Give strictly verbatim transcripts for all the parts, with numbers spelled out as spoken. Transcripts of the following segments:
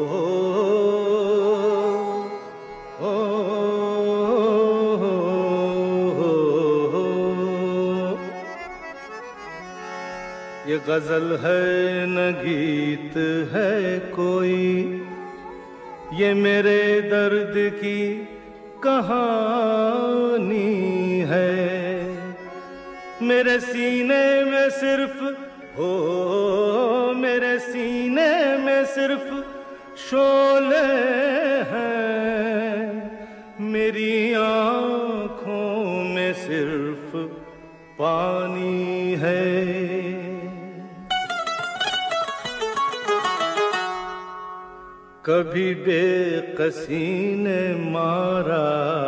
ओ, ये गजल है न गीत है कोई, ये मेरे दर्द की कहानी है। मेरे सीने में सिर्फ हो, मेरे सीने में सिर्फ शोले हैं, मेरी आँखों में सिर्फ पानी है। कभी बेकसी ने मारा,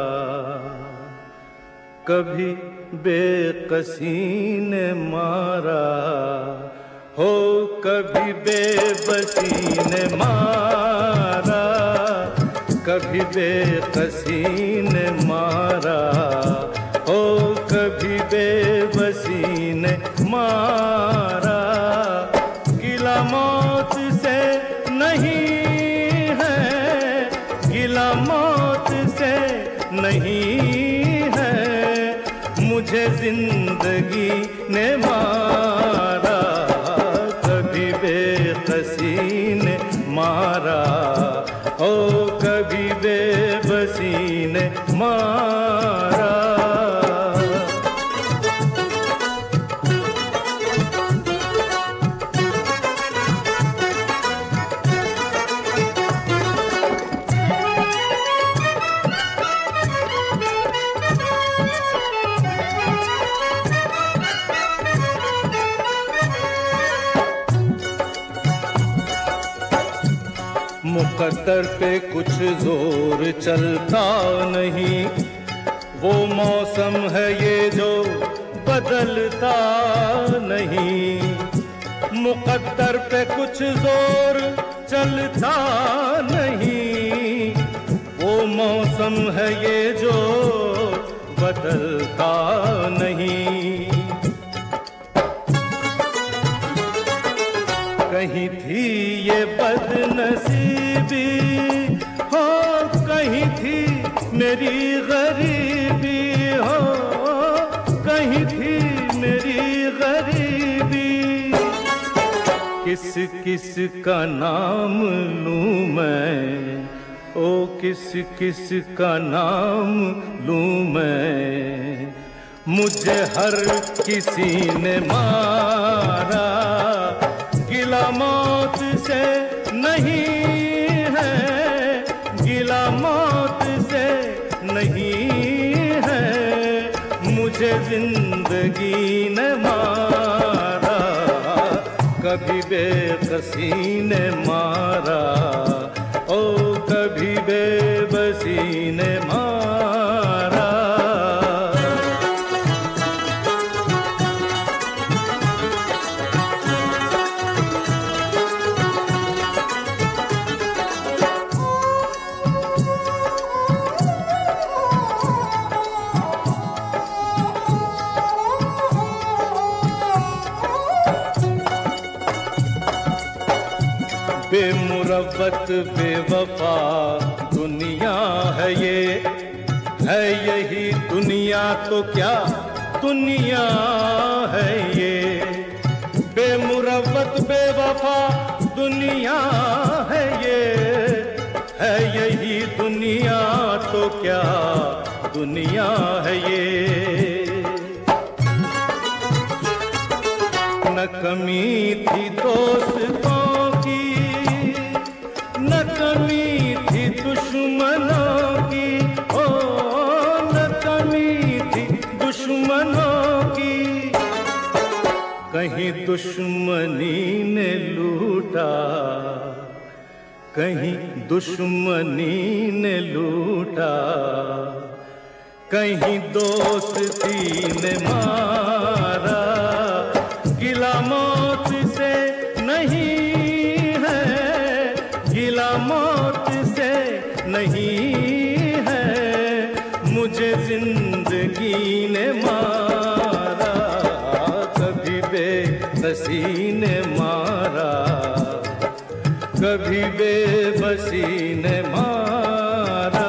कभी बेकसी ने मारा, हो कभी बेबसी ने मारा, कभी बेकसी ने मारा, हो कभी बेबसी ने मारा। गिला मौत से नहीं है, गिला मौत से नहीं है, मुझे जिंदगी ने मारा। कभी बेकसी ने मारा, ओ कभी बेबसी ने मारा। मुकद्दर पे कुछ जोर चलता नहीं, वो मौसम है ये जो बदलता नहीं। मुकद्दर पे कुछ जोर चलता नहीं, वो मौसम है ये जो बदलता नहीं। कहीं थी ये बदनसीबी, हो कहीं थी मेरी गरीबी, हो कहीं थी मेरी गरीबी। किस किस का नाम लूं मैं, ओ किस किस का नाम लूं मैं, मुझे हर किसी ने मारा। गिला मौत से नहीं है, गिला मौत से नहीं है, मुझे जिंदगी ने मारा। कभी बेकसी ने मारा, ओ कभी बेबसी ने मारा। बेमुरव्वत बेवफा दुनिया है ये, है यही दुनिया तो क्या दुनिया है ये। बेमुरव्वत बेवफा दुनिया है ये, है यही दुनिया तो क्या दुनिया है ये। न कमी थी दोस्तों की, न कमी थी दुश्मनों की, ओ न कमी थी दुश्मनों की। कहीं दुश्मनी ने लूटा, कहीं दुश्मनी ने लूटा, कहीं दोस्ती ने मारा। गिला मौत से नहीं है, गिला मौत से नहीं है, मुझे जिंदगी ने मारा। कभी बेकसी ने मारा, कभी बेबसी ने मारा।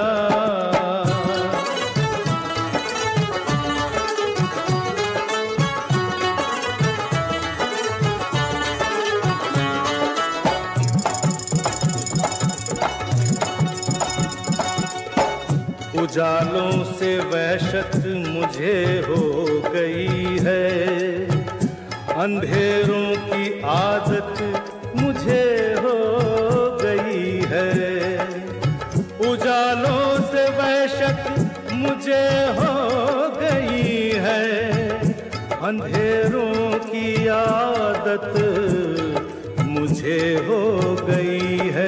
उजालों से वहशत मुझे हो गई है, अंधेरों की आदत मुझे हो गई है। उजालों से वहशत मुझे हो गई है, अंधेरों की आदत मुझे हो गई है।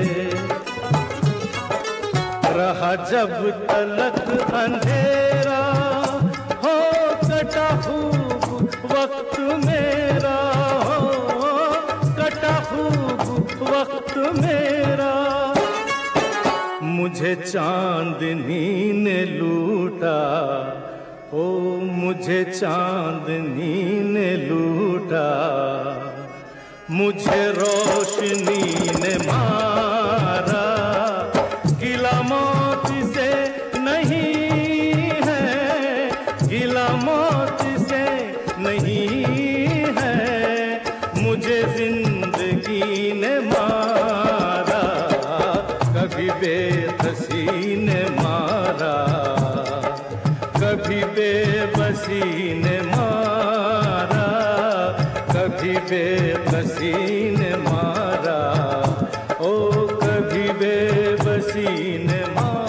रहा जब तलक अंधेरा हो कटा खूब वक्त मेरा, हो कटा खूब वक्त मेरा। मुझे चांदनी ने लूटा, ओ मुझे चांदनी ने लूटा। मुझे रोशनी ने मारा, गिला मौत से नहीं है, गिला मौत से नहीं है। मुझे जिंदगी ने मारा, कभी बेबसी ने मारा, कभी बेबसी ने मारा, कभी बेबसी ने मारा, ओ कभी बेबसी ने मारा।